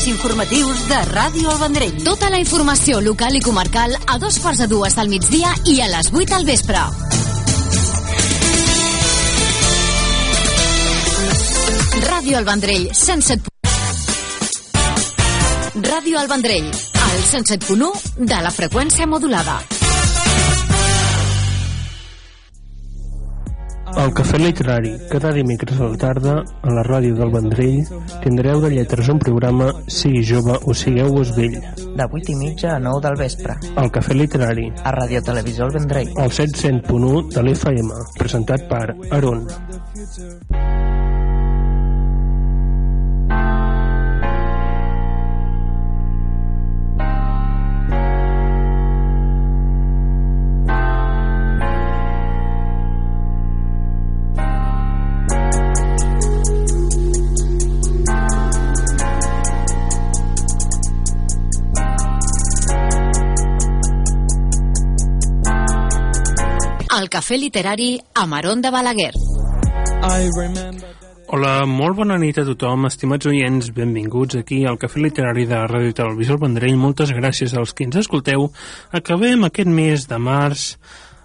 serveis informatius de Ràdio El Vendrell. Tota la informació local i comarcal a 2:45 del migdia i a les 8 del vespre. Ràdio El Vendrell, 107. Ràdio El Vendrell, al 107.1 de la freqüència modulada. Al Cafè Literari, cada dimecres a la tarda, a la ràdio del Vendrell, tindreu de lletres un programa, sigui jove o sigueu-vos vell. De 8:30 a 9 del vespre. Al Cafè Literari. A Ràdio Televisió El Vendrell. Al 107.1 de l'FM, presentat per Aron. El Cafè Literari amb Aron de Balaguer. Hola, molt bona nit a tothom, estimats oients, benvinguts aquí al Cafè Literari de Ràdio Televisió El Vendrell. Moltes gràcies als que ens escolteu. Acabem aquest mes de març.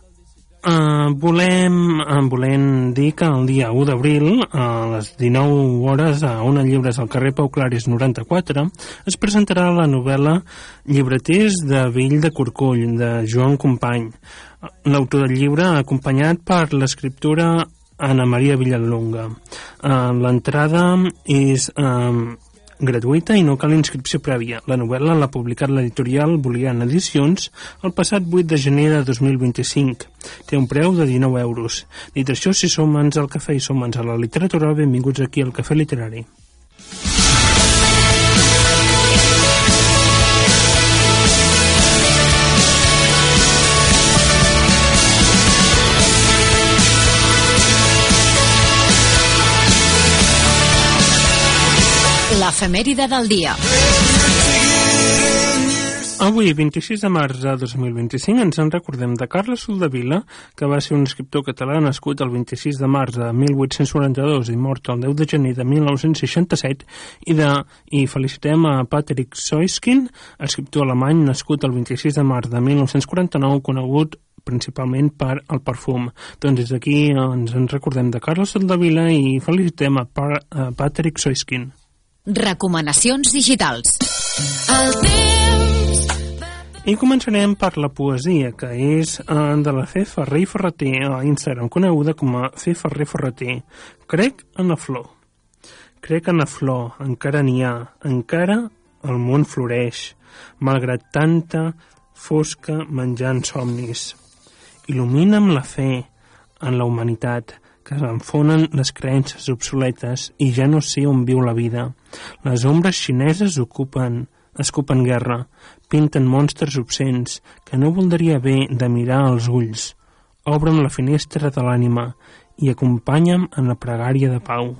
Volem dir que el dia 1 d'abril, a les 19 hores, a Ona Llibres al carrer Pau Claris 94, es presentarà la novel·la Llibreters de Vell de Corcoll, de Joan Company. L'autor del llibre, acompanyat per l'escriptora Anna Maria Villalonga. L'entrada és gratuïta i no cal inscripció prèvia. La novel·la l'ha publicat l'editorial Boliana Edicions el passat 8 de gener de 2025. Té un preu de 19 euros. Dit això, si som mans al cafè i som mans a la literatura, benvinguts aquí al Cafè Literari. L'efemèride del dia. Avui, 26 de març de 2025, ens en recordem de Carles Soldevila, que va ser un escriptor català nascut el 26 de març de 1842 i mort el 10 de gener de 1967, i felicitem a Patrick Soiskin, escriptor alemany nascut el 26 de març de 1949, conegut principalment per el perfum. Doncs des d'aquí ens en recordem de Carles Soldevila i felicitem a Patrick Soiskin. Recomanacions digitals. I començarem per la poesia, que és de la Fe Ferrer i Ferreter, a Instagram, coneguda com a Fe Ferrer Ferreter. Crec en la flor. Crec en la flor, encara n'hi ha, encara el món floreix, malgrat tanta fosca menjant somnis. Il·lumina'm la fe en la humanitat, que s'enfonen les creences obsoletes i ja no sé on viu la vida. Les ombres xineses escupen guerra, pinten monstres obscens que no voldria bé de mirar als ulls. Obre'm la finestra de l'ànima i acompanya'm en la pregària de pau.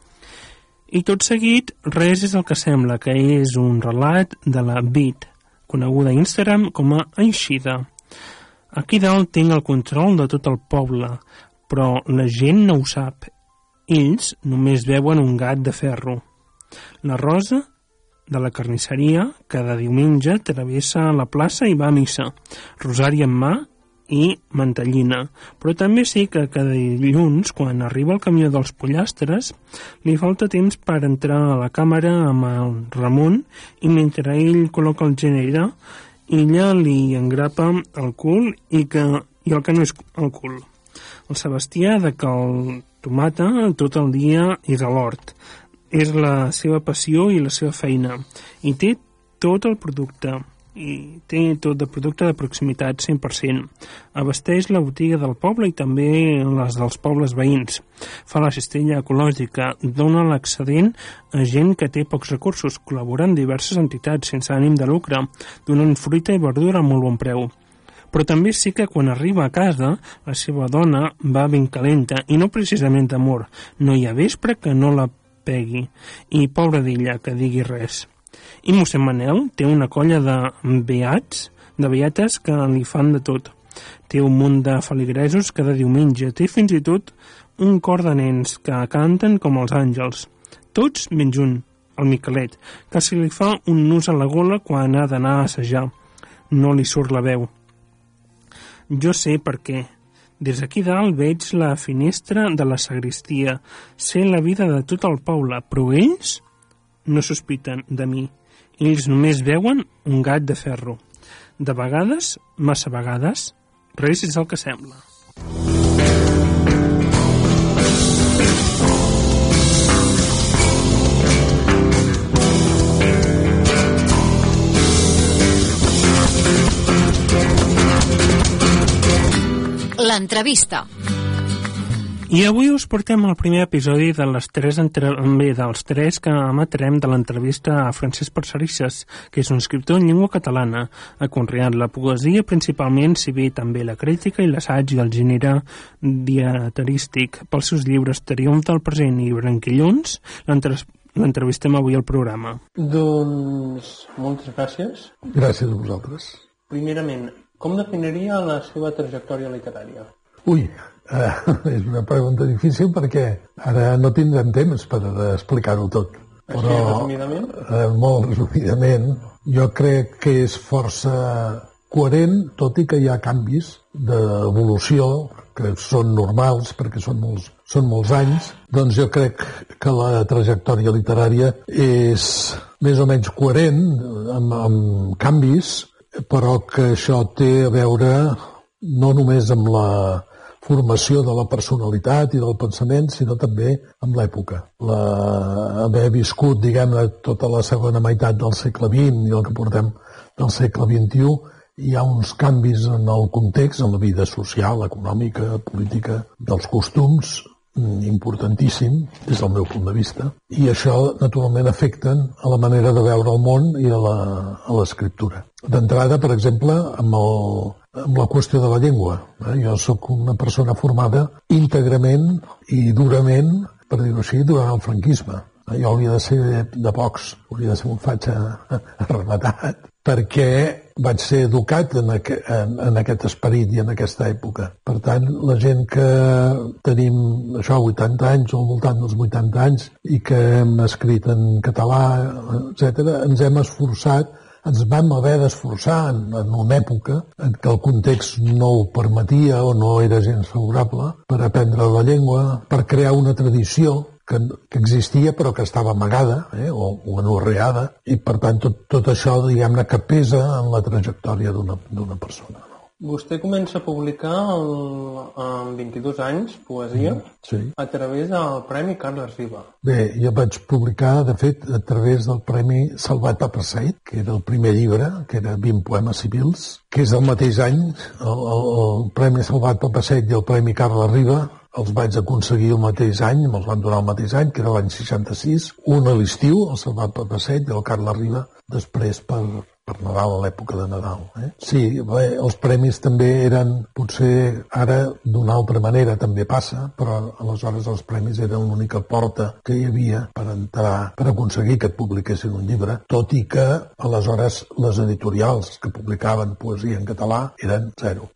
I tot seguit, res és el que sembla, que és un relat de la Bit, coneguda a Instagram com a Eixida. Aquí dalt tinc el control de tot el poble, però la gent no ho sap. Ells només veuen un gat de ferro. La Rosa, de la carnisseria, cada diumenge travessa la plaça i va a missa, rosari en mà i mantellina. Però també sé que cada dilluns, quan arriba el camió dels pollastres, li falta temps per entrar a la càmera amb el Ramon i mentre ell col·loca el gènere, ella li engrapa el cul i el que no és el cul. El Sebastià, de que el tomata tot el dia és a l'hort. És la seva passió i la seva feina. I té tot el producte. I té tot de producte de proximitat, 100%. Abasteix la botiga del poble i també les dels pobles veïns. Fa la cistella ecològica, dona l'excedent a gent que té pocs recursos, col·labora amb diverses entitats sense ànim de lucre, donant fruita i verdura a molt bon preu. Però també sí que quan arriba a casa la seva dona va ben calenta i no precisament d'amor. No hi ha vespre que no la pegui i pobra d'ella que digui res. I mossèn Manel té una colla de beates que li fan de tot. Té un munt de feligresos cada diumenge. Té fins i tot un cor de nens que canten com els àngels. Tots ben junt, el Miquelet, que se li fa un nus a la gola quan ha d'anar a assajar. No li surt la veu. Jo sé per què. Des d'aquí dalt veig la finestra de la sagristia. Sé la vida de tot el poble, però ells no sospiten de mi. Ells només veuen un gat de ferro. De vegades, massa vegades, res és el que sembla. L'entrevista. I avui us portem el primer episodi de dels tres que emetrem de l'entrevista a Francesc Parcerisses, que és un escriptor en llengua catalana. Ha conreat la poesia principalment, si bé també la crítica i l'assaig i el gènere dietarístic. Pels seus llibres Triomf del present i Branquillons, l'entrevistem avui al programa. Doncs moltes gràcies. Gràcies a vosaltres. Primerament, com definiria la seva trajectòria literària? Ui, és una pregunta difícil perquè ara no tindrem temps per explicar-ho tot. Però, així, resumidament? Molt resumidament, jo crec que és força coherent, tot i que hi ha canvis d'evolució que són normals perquè són molts anys. Doncs jo crec que la trajectòria literària és més o menys coherent amb canvis, però que això té a veure no només amb la formació de la personalitat i del pensament, sinó també amb l'època. Haver viscut, diguem-ne, tota la segona meitat del segle XX i el que portem del segle XXI, hi ha uns canvis en el context, en la vida social, econòmica, política, dels costums, importantíssim des del meu punt de vista, i això naturalment afecten a la manera de veure el món i a l'escriptura. D'entrada, per exemple, amb la qüestió de la llengua. Jo sóc una persona formada íntegrament i durament, per dir-ho així, durant el franquisme. Jo hauria de ser de pocs, hauria de ser un fatxa arrematat, perquè vaig ser educat en aquest esperit i en aquesta època. Per tant, la gent que tenim 80 anys o al voltant dels 80 anys i que hem escrit en català, etc., ens hem esforçat, ens vam haver d'esforçar en una època en què el context no ho permetia o no era gens favorable per aprendre la llengua, per crear una tradició que existia però que estava amagada o anorreada, i per tant tot això, diguem-ne, que pesa en la trajectòria d'una persona. Vostè comença a publicar amb 22 anys poesia a través del Premi Carles Riba. Bé, jo vaig publicar, de fet, a través del Premi Salvat Papasseit, que era el primer llibre, que era 20 poemes civils, que és del mateix any. El Premi Salvat Papasseit i el Premi Carles Riba els vaig aconseguir el mateix any, me'ls van donar el mateix any, que era l'any 66, un a l'estiu, el Salvat Papasseit, i el Carles Riba després per Nadal, a l'època de Nadal. Sí, bé, els premis també eren, potser ara d'una altra manera també passa, però aleshores els premis eren l'única porta que hi havia per entrar, per aconseguir que et publiquessin un llibre, tot i que aleshores les editorials que publicaven poesia en català eren zero.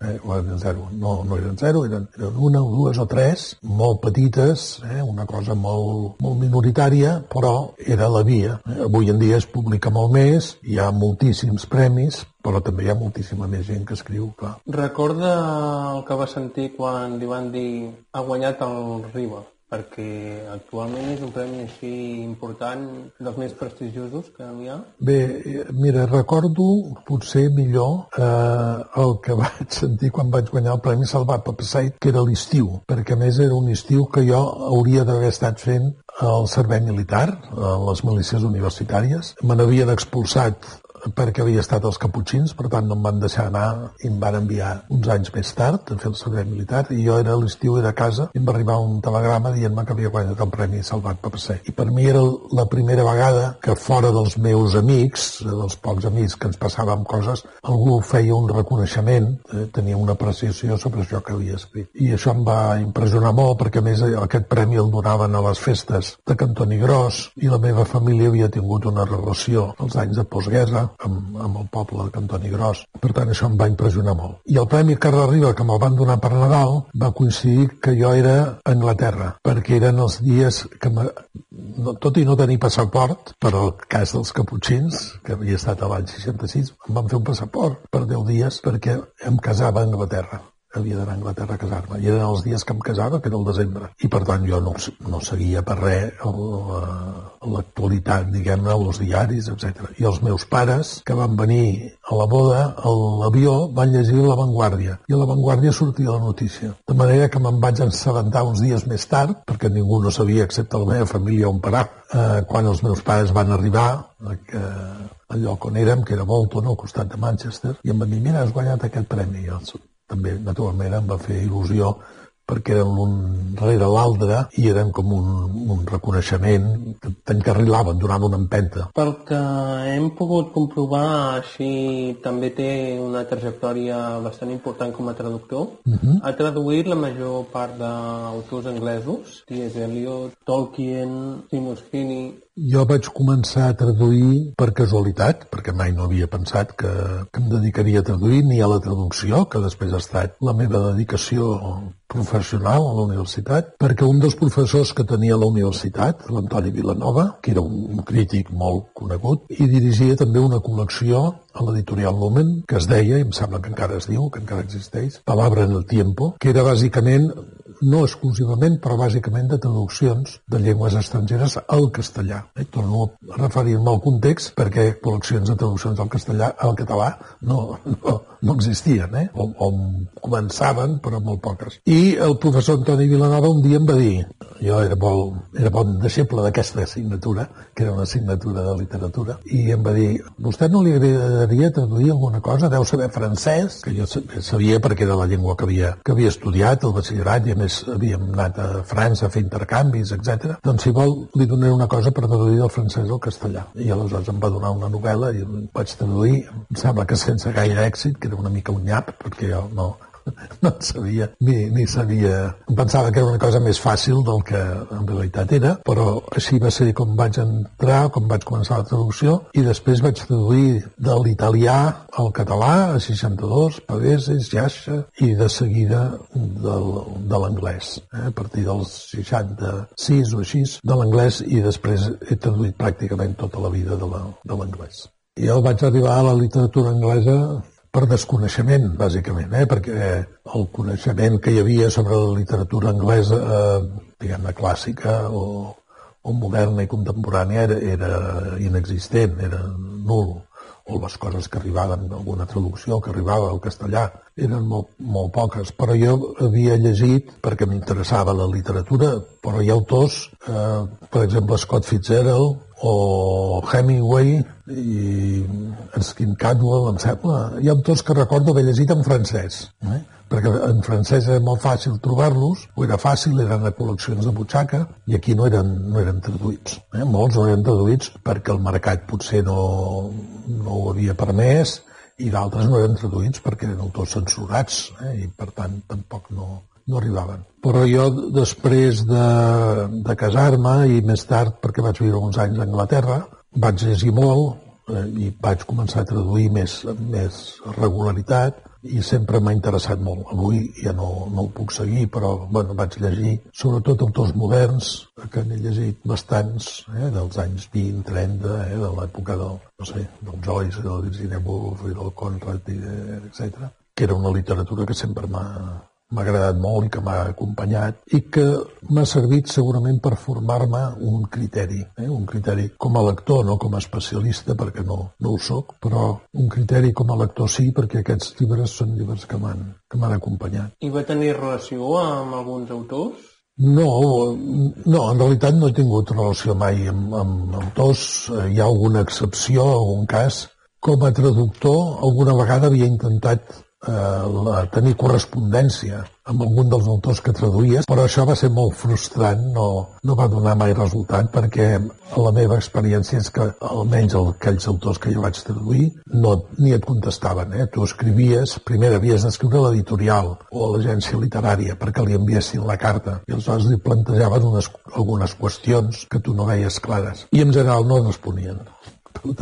No eren zero, eren una o dues o tres, molt petites, una cosa molt minoritària, però era la via. Avui en dia es publica molt més, hi ha moltíssims premis, però també hi ha moltíssima més gent que escriu, clar. Recorda el que va sentir quan li van dir ha guanyat el Riba? Perquè actualment és un premi així important, dels més prestigiosos que hi ha. Bé, mira, recordo potser millor el que vaig sentir quan vaig guanyar el Premi Salvat Papasseit, que era l'estiu, perquè a més era un estiu que jo hauria d'haver estat fent el servei militar, a les milícies universitàries. Me n'havien expulsat perquè havia estat als Caputxins, per tant no em van deixar anar i em van enviar uns anys més tard a fer el servei militar, i jo era a l'estiu, era a casa, i em va arribar un telegrama dient-me que havia guanyat el Premi Salvat Papasseit. I per mi era la primera vegada que fora dels meus amics, dels pocs amics que ens passàvem coses, algú feia un reconeixement, tenia una apreciació sobre això que havia escrit. I això em va impressionar molt, perquè a més aquest premi el donaven a les festes de Cantoni Gros, i la meva família havia tingut una relació als anys de postguerra amb el poble de Cantoni Gros. Per tant, això em va impressionar molt. I el Premi Carles Riba, que me'l van donar per Nadal, va coincidir que jo era a Anglaterra, perquè eren els dies que tot i no tenir passaport, per al cas dels caputxins, que havia estat a l'any 66, em van fer un passaport per 10 dies perquè em casava a Anglaterra. Havia d'anar a Anglaterra a casar-me. I eren els dies que em casava, que era el desembre. I, per tant, jo no seguia per res l'actualitat, diguem-ne, els diaris, etc. I els meus pares, que van venir a la boda, a l'avió, van llegir La Vanguardia. I a La Vanguardia sortia la notícia. De manera que me'n vaig assabentar uns dies més tard, perquè ningú no sabia, excepte la meva família, on parar. Quan els meus pares van arribar al lloc on érem, que era Bolton, al costat de Manchester, i em van dir, mira, has guanyat aquest premi. També, naturalment, em va fer il·lusió perquè eren l'un rere l'altre i eren com un reconeixement que t'encarrilaven, donaven una empenta. Pel que hem pogut comprovar, així també té una trajectòria bastant important com a traductor. Ha traduït la major part d'autors anglesos, T.S. Eliot, Tolkien, Seamus Heaney. Jo vaig començar a traduir per casualitat, perquè mai no havia pensat que em dedicaria a traduir, ni a la traducció, que després ha estat la meva dedicació professional a la universitat, perquè un dels professors que tenia a la universitat, l'Antoni Vilanova, que era un crític molt conegut, i dirigia també una col·lecció a l'editorial Lumen, que es deia, i em sembla que encara es diu, que encara existeix, Palabra en el Tiempo, que era bàsicament, no exclusivament, però bàsicament de traduccions de llengües estrangeres al castellà. Torno a referir-me al context perquè col·leccions de traduccions al castellà, al català, no existien, o començaven, però molt poques. I el professor Antoni Vilanova un dia em va dir, jo era bon deixeble d'aquesta assignatura, que era una assignatura de literatura, i em va dir, vostè no li agradaria traduir alguna cosa? Deu saber francès, que jo sabia perquè era la llengua que havia estudiat, el batxillerat, i a més havíem anat a França a fer intercanvis, etc. Doncs si vol, li donaré una cosa per traduir del francès al castellà. I aleshores em va donar una novel·la i vaig traduir, em sembla que sense gaire èxit, que era una mica un nyap, perquè jo no en sabia, ni sabia. Em pensava que era una cosa més fàcil del que en realitat era, però així va ser com vaig entrar, com vaig començar la traducció, i després vaig traduir de l'italià al català, a 62, Paveses, Yasha, i de seguida de l'anglès, a partir dels 66 o així, de l'anglès, i després he traduït pràcticament tota la vida de l'anglès. Jo vaig arribar a la literatura anglesa per desconeixement, bàsicament, perquè el coneixement que hi havia sobre la literatura anglesa, diguem-ne, clàssica o moderna i contemporània era inexistent, era nul, o les coses que arribaven, alguna traducció que arribava al castellà, eren molt poques, però jo havia llegit, perquè m'interessava la literatura, però hi ha autors, per exemple, Scott Fitzgerald, o Hemingway i Erskine Cadwell, em sembla. Hi ha autors que recordo haver llegit en francès, perquè en francès era molt fàcil trobar-los, o era fàcil, eren a col·leccions de butxaca, i aquí no eren traduïts. Molts no eren traduïts perquè el mercat potser no ho havia permès, i d'altres no eren traduïts perquè eren autors censurats, i per tant tampoc no arribaven. Però jo, després de casar-me, i més tard, perquè vaig viure uns anys a Anglaterra, vaig llegir molt i vaig començar a traduir més regularitat, i sempre m'ha interessat molt. Avui ja no ho puc seguir, però vaig llegir sobretot autors moderns, que n'he llegit bastants, dels anys 20, 30, de l'època del Joyce, del Virginia Woolf i del Conrad, etc., que era una literatura que sempre m'ha agradat molt i que m'ha acompanyat i que m'ha servit segurament per formar-me un criteri com a lector, no com a especialista, perquè no ho soc, però un criteri com a lector sí, perquè aquests llibres són llibres que m'han acompanyat. I va tenir relació amb alguns autors? No, en realitat no he tingut relació mai amb autors. Hi ha alguna excepció, algun cas. Com a traductor, alguna vegada havia intentat tenir correspondència amb algun dels autors que traduïes, però això va ser molt frustrant, no va donar mai resultat, perquè la meva experiència és que almenys aquells autors que jo vaig traduir ni et contestaven. Tu escrivies, primer havies d'escriure a l'editorial o a l'agència literària perquè li enviessin la carta, i aleshores li plantejaven algunes qüestions que tu no veies clares, i en general no responien. Per tant,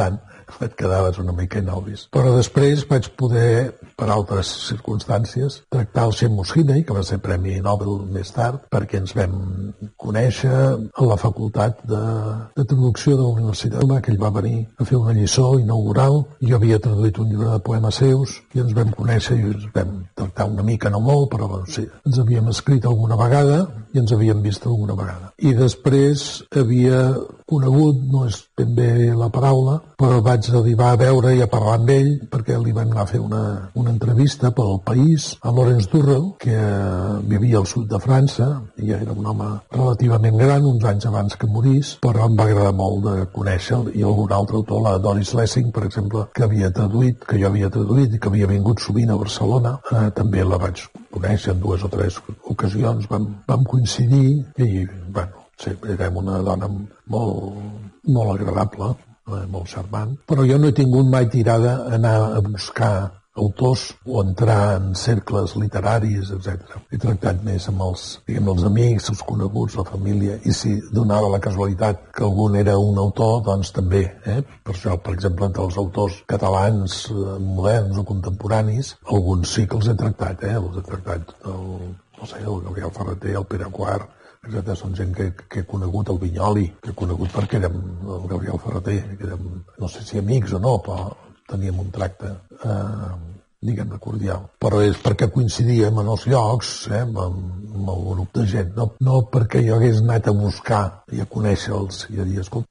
et quedaves una mica inòvis. Però després vaig poder, per altres circumstàncies, tractar el Seamus Heaney, que va ser Premi Nobel més tard, perquè ens vam conèixer a la facultat de traducció de la Universitat, que ell va venir a fer una lliçó inaugural. Jo havia traduït un llibre de poemes seus i ens vam conèixer i ens vam tractar una mica, no molt, però sí, ens havíem escrit alguna vegada i ens havíem vist alguna vegada. I després havia conegut, no és ben bé la paraula, però vaig arribar a veure i a parlar amb ell perquè li vam anar a fer una entrevista pel País a Lawrence Durrell, que vivia al sud de França, i era un home relativament gran, uns anys abans que morís, però em va agradar molt de conèixer-lo, i algun altre autor, la Doris Lessing, per exemple, que jo havia traduït i que havia vingut sovint a Barcelona, també la vaig conèixer en 2 o 3 ocasions, vam coincidir i, bueno, sí, érem una dona molt agradable, molt charmant, però jo no he tingut mai tirada a anar a buscar autors o entrar en cercles literaris, etc. He tractat més amb els amics, els coneguts, la família, i si donava la casualitat que algun era un autor, doncs també. Per això, per exemple, entre els autors catalans moderns o contemporanis, alguns sí que els he tractat, els he tractat el Gabriel Ferreter, el Pere Quart, etc. Són gent que he conegut, el Vinyoli, que he conegut perquè érem el Gabriel Ferreter, que érem, no sé si amics o no, però teníem un tracte, diguem-ne, cordial. Però és perquè coincidíem en els llocs, amb el grup de gent, no perquè jo hagués anat a buscar i a conèixer-los i a dir, escolta.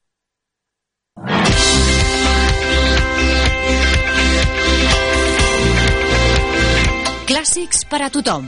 Clàssics per a tothom.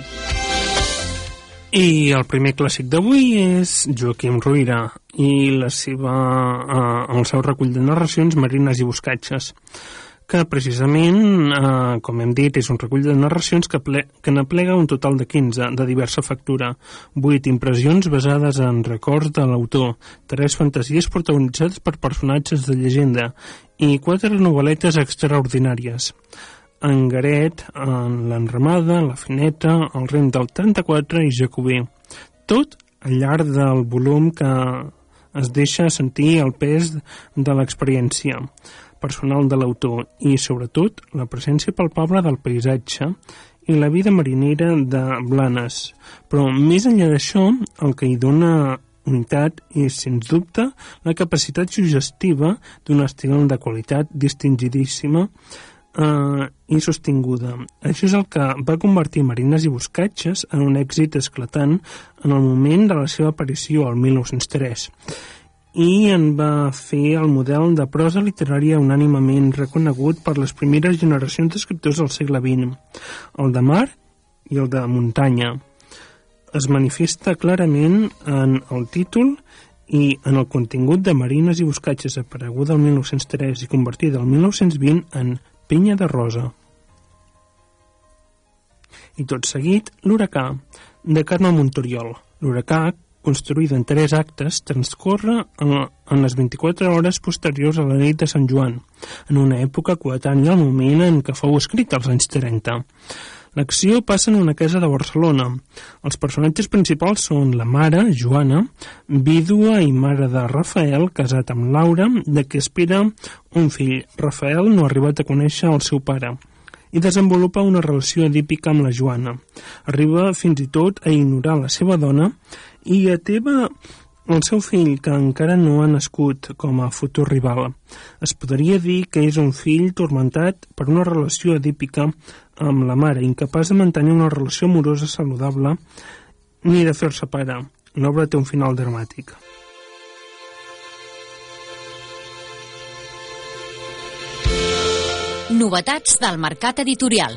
I el primer clàssic d'avui és Joaquim Ruyra i el seu recull de narracions Marines i boscatges, que precisament, com hem dit, és un recull de narracions que n'aplega un total de 15, de diversa factura, 8 impressions basades en records de l'autor, 3 fantasies protagonitzades per personatges de llegenda i 4 novel·letes extraordinàries. En Garet, en l'Enramada, la Fineta, el Rem del 34 i Jacobí. Tot al llarg del volum que es deixa sentir el pes de l'experiència personal de l'autor i, sobretot, la presència palpable del paisatge i la vida marinera de Blanes. Però, més enllà d'això, el que hi dona unitat és, sens dubte, la capacitat suggestiva d'un estil de qualitat distingidíssima i sostinguda. Això és el que va convertir Marines i boscatges en un èxit esclatant en el moment de la seva aparició, el 1903, i en va fer el model de prosa literària unànimement reconegut per les primeres generacions d'escriptors del segle XX, el de mar i el de muntanya. Es manifesta clarament en el títol i en el contingut de Marines i boscatges, apareguda el 1903 i convertida el 1920 en Penya de Rosa. I tot seguit, l'Huracà, de Carme Montoriol. L'Huracà, construïda en 3 actes, transcorre en les 24 hores posteriors a la nit de Sant Joan, en una època coetània al moment en què fou escrit, als anys 30. L'acció passa en una casa de Barcelona. Els personatges principals són la mare, Joana, vídua i mare de Rafael, casat amb Laura, de qui espera un fill. Rafael no ha arribat a conèixer el seu pare i desenvolupa una relació edípica amb la Joana. Arriba fins i tot a ignorar la seva dona i ateva el seu fill, que encara no ha nascut, com a futur rival. Es podria dir que és un fill tormentat per una relació edípica amb la mare, incapaç de mantenir una relació amorosa saludable ni de fer-se pare. L'obra té un final dramàtic. Novetats del mercat editorial.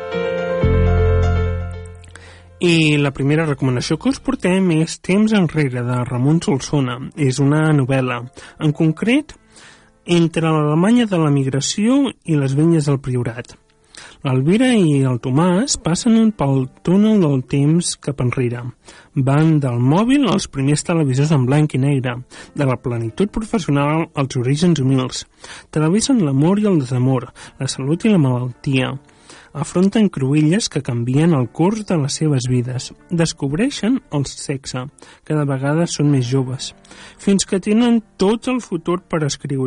I la primera recomanació que us portem és Temps enrere, de Ramon Solsona. És una novel·la, en concret, entre l'Alemanya de la migració i les vinyes del Priorat. L'Elvira i el Tomàs passen pel túnel del temps cap enrere. Van del mòbil als primers televisors en blanc i negre, de la plenitud professional als orígens humils. Televissen l'amor i el desamor, la salut i la malaltia. Afronten cruïlles que canvien el curs de les seves vides. Descobreixen el sexe. Cada vegada són més joves. Fins que tenen tot el futur per escriure.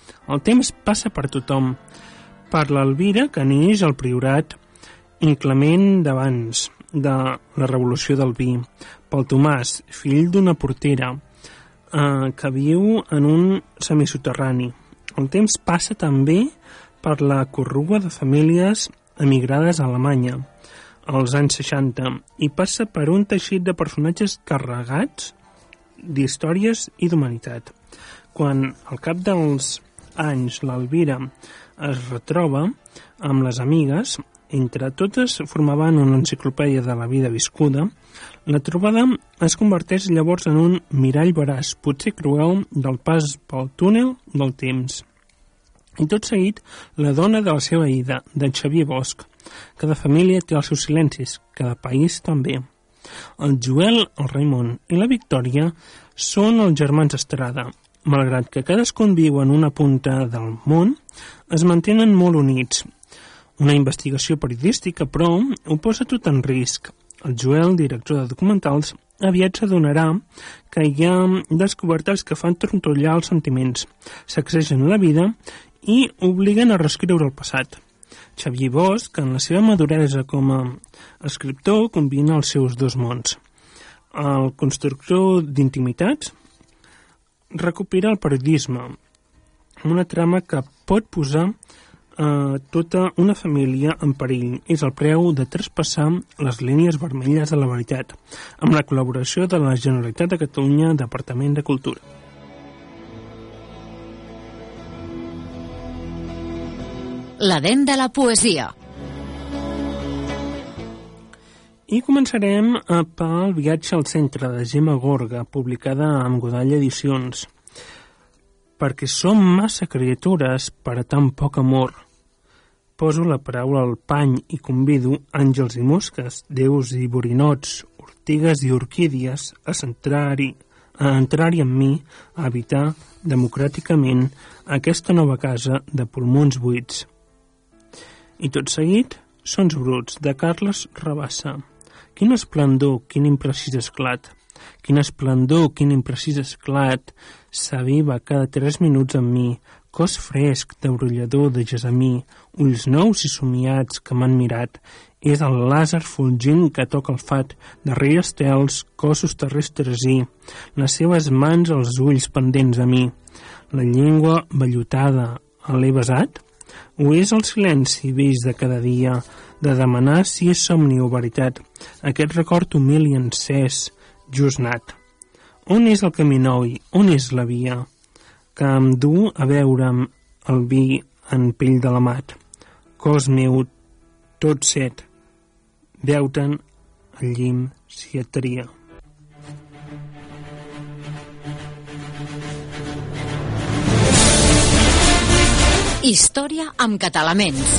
El temps passa per tothom. Per l'Elvira, que neix al Priorat inclement d'abans de la revolució del vi. Pel Tomàs, fill d'una portera, que viu en un semisoterrani. El temps passa també per la corrua de famílies emigrades a Alemanya als anys 60 i passa per un teixit de personatges carregats d'històries i d'humanitat. Quan al cap dels anys l'Elvira es retroba amb les amigues, entre totes formaven una enciclopèdia de la vida viscuda, la trobada es converteix llavors en un mirall veraç, potser cruel, del pas pel túnel del temps. I tot seguit, la dona de la seva ida, de Xavier Bosch. Cada família té els seus silencis, cada país també. El Joel, el Raimon i la Victòria són els germans Estrada. Malgrat que cadascun viu en una punta del món, es mantenen molt units. Una investigació periodística, però, ho posa tot en risc. El Joel, director de documentals, aviat s'adonarà que hi ha descobertes que fan trontollar els sentiments, sacsegen la vida i obliguen a reescriure el passat. Xavier Bosch, en la seva maduresa com a escriptor, combina els seus dos mons. El constructor d'intimitats recupera el periodisme, una trama que pot posar tota una família en perill. És el preu de traspassar les línies vermelles de la veritat, amb la col·laboració de la Generalitat de Catalunya, Departament de Cultura. L'Edén de la poesia. I començarem pel Viatge al centre, de Gemma Gorga, publicada amb Godall Edicions. Perquè som massa criatures per a tan poc amor. Poso la paraula al pany i convido àngels i mosques, déus i borinots, ortigues i orquídies a entrar-hi amb mi, a habitar democràticament aquesta nova casa de pulmons buits. I tot seguit, Sons bruts, de Carles Rabassa. Quin esplendor, quin imprecís esclat. Quin esplendor, quin imprecís esclat s'aviva cada 3 minuts amb mi, cos fresc de brollador de gesamí, ulls nous i somiats que m'han mirat. És el làser fulgint que toca el fat, darrere estels, cossos terrestres i les seves mans als ulls pendents a mi. La llengua vellutada, l'he besat? O és el silenci vist de cada dia, de demanar si és somni o veritat, aquest record humil i encès, just nat? On és el camí nou? On és la via que em du a veure'm el vi en pell de l'amat? Cos meu, tot set, veu-te'n al llim si et tria. Història amb Catalaments.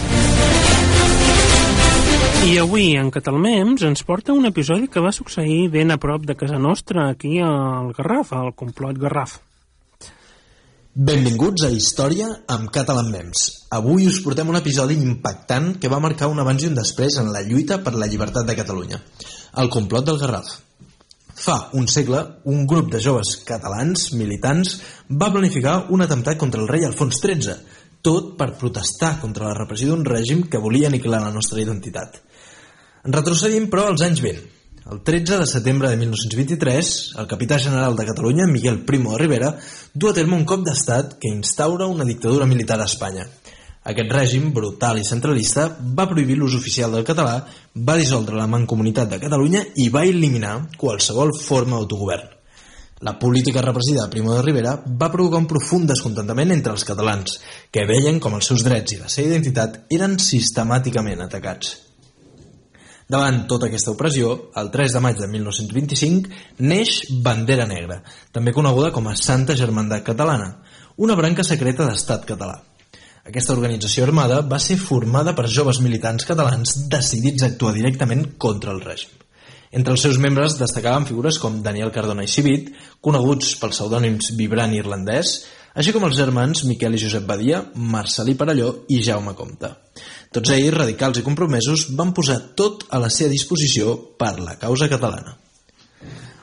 I avui, en Catalmems, ens porta un episodi que va succeir ben a prop de casa nostra, aquí al Garraf, al Complot Garraf. Benvinguts a Història amb Catalmems. Avui us portem un episodi impactant que va marcar un abans i un després en la lluita per la llibertat de Catalunya. El Complot del Garraf. Fa un segle, un grup de joves catalans militants va planificar un atemptat contra el rei Alfons XIII, tot per protestar contra la repressió d'un règim que volia aniquilar la nostra identitat. En retrocedim, però, als anys 20. El 13 de setembre de 1923, el capità general de Catalunya, Miguel Primo de Rivera, du a terme un cop d'estat que instaura una dictadura militar a Espanya. Aquest règim, brutal i centralista, va prohibir l'ús oficial del català, va dissoldre la Mancomunitat de Catalunya i va eliminar qualsevol forma d'autogovern. La política repressiva de Primo de Rivera va provocar un profund descontentament entre els catalans, que veien com els seus drets i la seva identitat eren sistemàticament atacats. Davant tota aquesta opressió, el 3 de maig de 1925 neix Bandera Negra, també coneguda com a Santa Germandat Catalana, una branca secreta d'Estat català. Aquesta organització armada va ser formada per joves militants catalans decidits a actuar directament contra el règim. Entre els seus membres destacaven figures com Daniel Cardona i Civit, coneguts pels pseudònims Vibrant i Irlandès, així com els germans Miquel i Josep Badia, Marcelí Parelló i Jaume Comte. Tots ells, radicals i compromesos, van posar tot a la seva disposició per la causa catalana.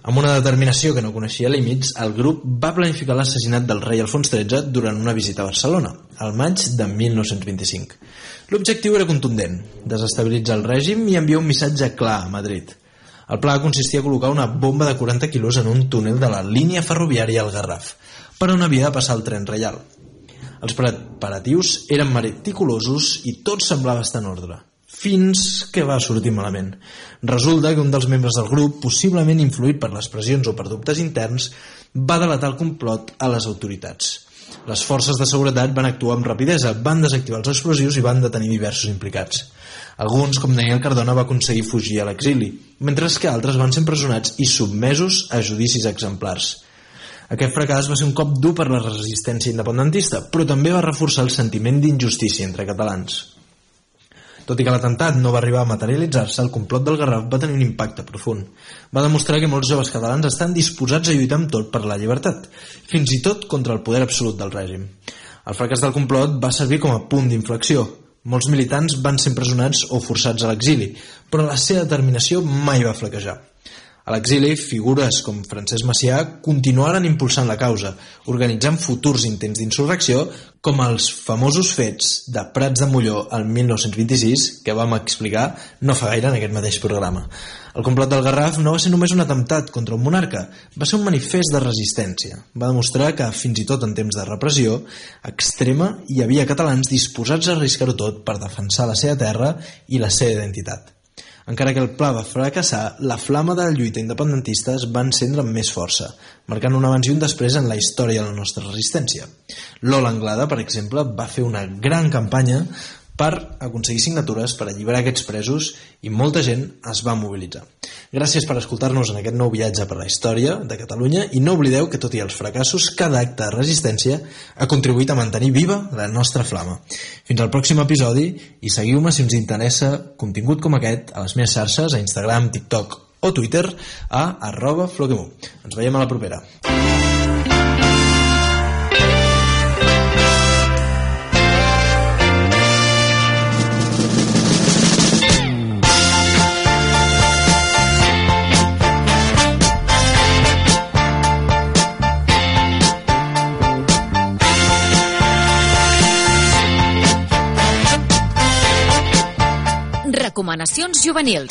Amb una determinació que no coneixia límits, el grup va planificar l'assassinat del rei Alfons XIII durant una visita a Barcelona, al maig de 1925. L'objectiu era contundent, desestabilitzar el règim i enviar un missatge clar a Madrid. El pla consistia a col·locar una bomba de 40 quilos en un túnel de la línia ferroviària al Garraf, per on havia de passar el tren reial. Els preparatius eren meticulosos i tot semblava estar en ordre, fins que va sortir malament. Resulta que un dels membres del grup, possiblement influït per les pressions o per dubtes interns, va delatar el complot a les autoritats. Les forces de seguretat van actuar amb rapidesa, van desactivar els explosius i van detenir diversos implicats. Alguns, com Daniel Cardona, va aconseguir fugir a l'exili, mentre que altres van ser empresonats i sotmesos a judicis exemplars. Aquest fracàs va ser un cop dur per la resistència independentista, però també va reforçar el sentiment d'injustícia entre catalans. Tot i que l'atemptat no va arribar a materialitzar-se, el complot del Garraf va tenir un impacte profund. Va demostrar que molts joves catalans estan disposats a lluitar amb tot per la llibertat, fins i tot contra el poder absolut del règim. El fracàs del complot va servir com a punt d'inflexió. Molts militants van ser empresonats o forçats a l'exili, però la seva determinació mai va flaquejar. A l'exili, figures com Francesc Macià continuaren impulsant la causa, organitzant futurs intents d'insurrecció, com els famosos fets de Prats de Molló el 1926, que vam explicar no fa gaire en aquest mateix programa. El complot del Garraf no va ser només un atemptat contra un monarca, va ser un manifest de resistència. Va demostrar que, fins i tot en temps de repressió extrema, hi havia catalans disposats a arriscar-ho tot per defensar la seva terra i la seva identitat. Encara que el pla va fracassar, la flama de la lluita independentista es va encendre amb més força, marcant un abans i un després en la història de la nostra resistència. Lola Anglada, per exemple, va fer una gran campanya per aconseguir signatures per alliberar aquests presos i molta gent es va mobilitzar. Gràcies per escoltar-nos en aquest nou viatge per la història de Catalunya i no oblideu que, tot i els fracassos, cada acte de resistència ha contribuït a mantenir viva la nostra flama. Fins al pròxim episodi i seguiu-me si us interessa contingut com aquest a les meves xarxes, a Instagram, TikTok o Twitter a @floquemu. Ens veiem a la propera. Recomanacions juvenils.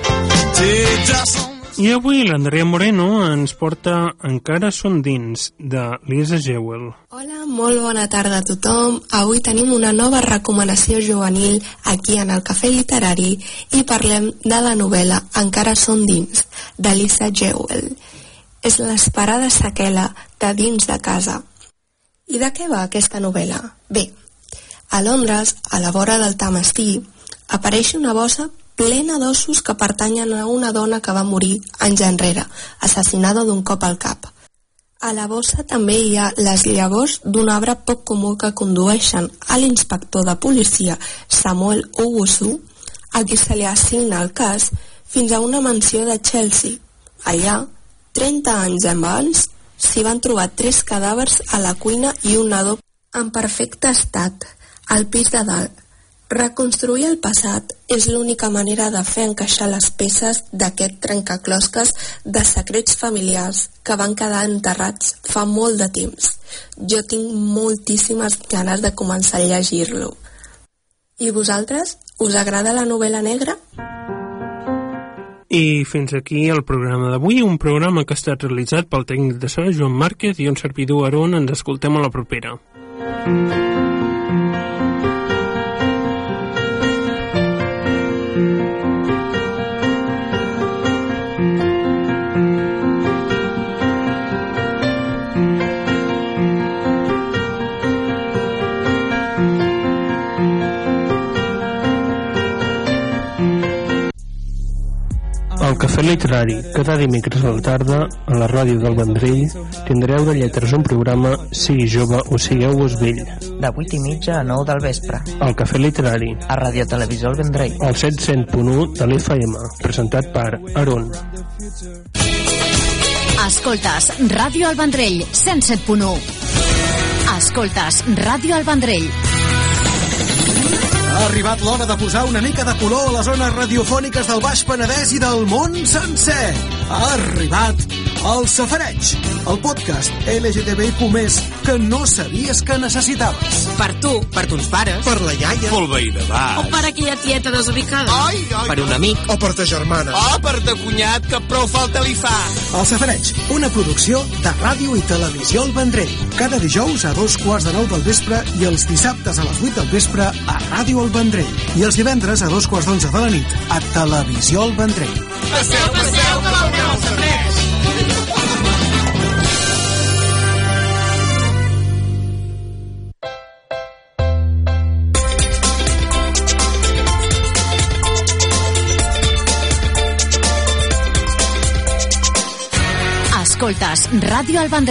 I avui l'Andrea Moreno ens porta Encara són dins, de Lisa Jewell. Hola, molt bona tarda a tothom. Avui tenim una nova recomanació juvenil aquí en el Cafè Literari i parlem de la novel·la Encara són dins, de Lisa Jewell. És l'esperada seqüela de Dins de casa. I de què va aquesta novel·la? Bé, a Londres, a la vora del Tàmesi, apareix una bossa plena d'ossos que pertanyen a una dona que va morir anys enrere, assassinada d'un cop al cap. A la bossa també hi ha les llavors d'un arbre poc comú que condueixen a l'inspector de policia Samuel Owusu, a qui se li assigna el cas, fins a una mansió de Chelsea. Allà, 30 anys abans, s'hi van trobar 3 cadàvers a la cuina i un nadó en perfecte estat, al pis de dalt. Reconstruir el passat és l'única manera de fer encaixar les peces d'aquest trencaclosques de secrets familiars que van quedar enterrats fa molt de temps. Jo tinc moltíssimes ganes de començar a llegir-lo. I vosaltres? Us agrada la novel·la negra? I fins aquí el programa d'avui, un programa que ha estat realitzat pel tècnic de so, Joan Márquez, i un servidor Aron. Ens escoltem a la propera. Al Cafè Literari, cada dimecres a la tarda, a la ràdio del Vendrell, tindreu de lletres un programa, sigui jove o sigueu-vos vell. De 8:30 a 9 del vespre. Al Cafè Literari. A Radio Televisió El Vendrell. Al 107.1 de l'FM, presentat per Aron. Escoltes Ràdio El Vendrell, 107.1. Escoltes Ràdio El Vendrell. Ha arribat l'hora de posar una mica de color a les zones radiofòniques del Baix Penedès i del món sencer. Ha arribat El Safareig, el podcast LGTBIQ+, que no sabies que necessitaves. Per tu, per tons pares, Per la iaia. Pel veí de baix. o per aquella tieta desubicada, Ai, ai, per un amic, O per ta germana. Oh, per ta cunyat, que prou falta li fa. El Safareig, una producció de ràdio i televisió al Vendrell. Cada dijous a 2:15 del vespre i els dissabtes a les 8 del vespre a Ràdio al Vendrell. I els divendres a 2:11 de la nit a Televisió al Vendrell. Passeu, que veureu el Safareig. Escoltes Ràdio al Vendrell.